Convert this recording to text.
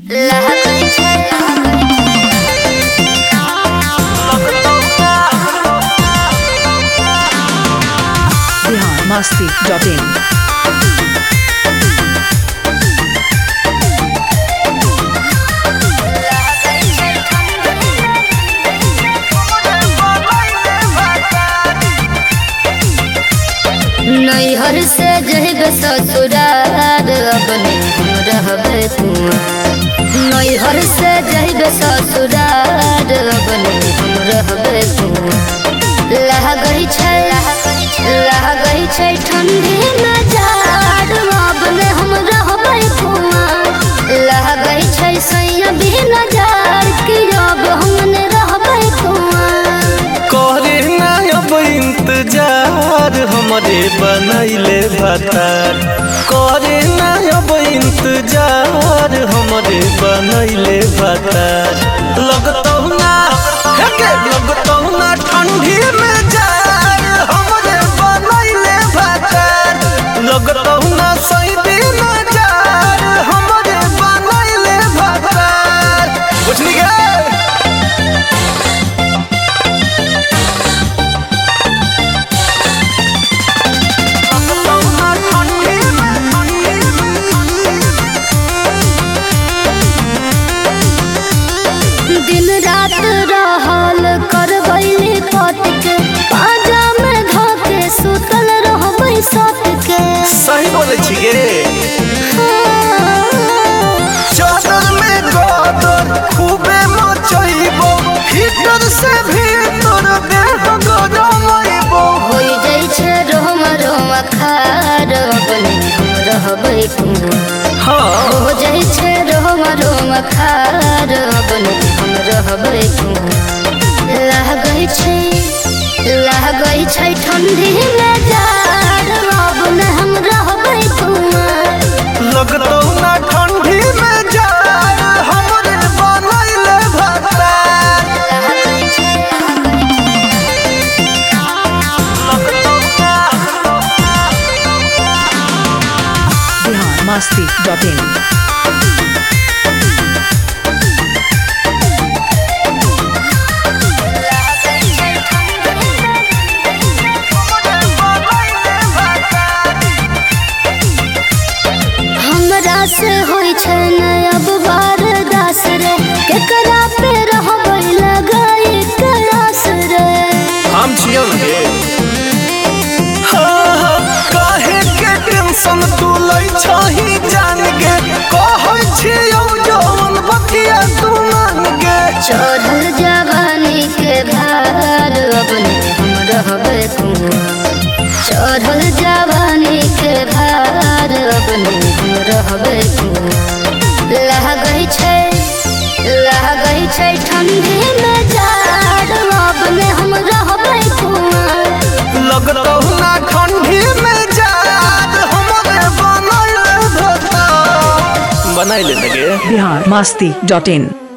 biharmasti.in नैहर से जहिब ससुरार अपने हम रहबे कुआं। नैहर से जहिब ससुरार अपने हम रहबे कुआं। लागै छै ठंडी में जाड़ अपने हम रहबे कुआं। लागै छै सैया बिन जाड़ कि अब हमने रहबे कुआं। करे ना अब इंतजार हमरे बनैले भतार। करे ना अब इंतजार हमरे बनैले भतार। लगतौ ना ठंडी में जार हमरे बनैले भतार। लगतौ ना सर्दी में जार हमरे बनैले भतार। बुझली गे? दिन रात रहल करबैली पट के पाजा में धके सुतल रहबै सट के। सही बोले छी गे। चादर में गदर खूबे मचैबो हीटर से भीतर देह गरमैबो। होई जाइ छै रोम रोम खार अपने हम रहबै कुआं। हाँ हो जाइ छै रोम रोम खार अपने हम रहबै कुआं। लागै छै ठंडी में जाड़ अपने हम रहबै कुआं। लगतौ ना ठंडी में जार हमरे बनैले भतार। biharmasti.in हमरा से होई छै न अब बारदास रे। केकरा पे रहबै लगाई कयास रे। हम छियौ गे। हाँ, काहे के टेंशन तू लै छही जान गे। कहै छियौ जौन बतिया तू मान गे। चढ़ल जवानी के भार अपने हम रहबै कुआं। चढ़ल जवानी के भार अपने हम रहबै कुआं। लागै छै ठंडी में जाड़ अपने हम रहबै कुआं। लगतौ ना ठंडी में जार हमरे बनैले भतार। बनैले गे। biharmasti.in